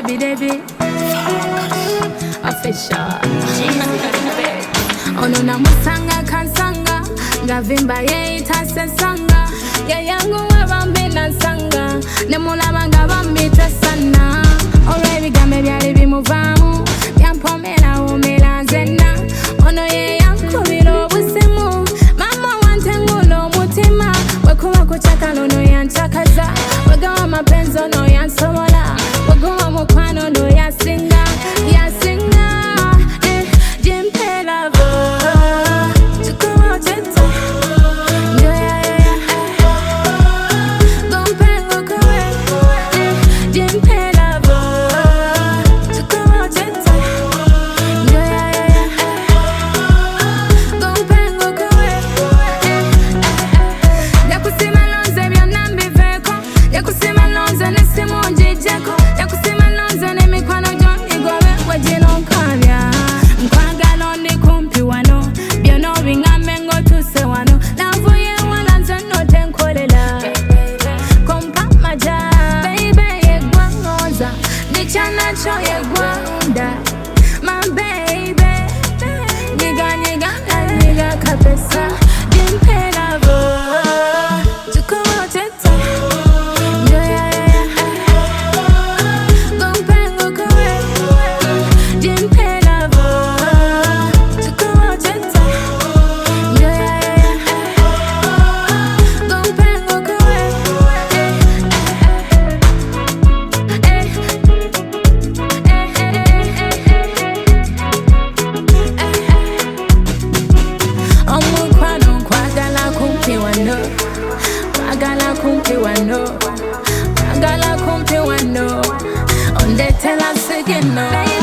Debbie Debbie official. Ono na musanga kansanga ngavimba ye itase sanga ya yangu wabambi na sanga ne mulabanga bambita sana already game byali bimuvamu byampomera omera nzenna ono ye yankubira obusimu mama wantengulo mutima wekuba kuchaka lono yanchakaza wegawa mapenzi ono yansobola wegawa mukwano ono yasinga yasinga jimpe love tukuwa cheta my baby, nigga, nigga, nigga, kapesa, jimpe love, tukuwa cheta, gompengo kowe, jimpe love, tukuwa cheta, gompengo kowe. Magala kumpi wano, onde tela sigino.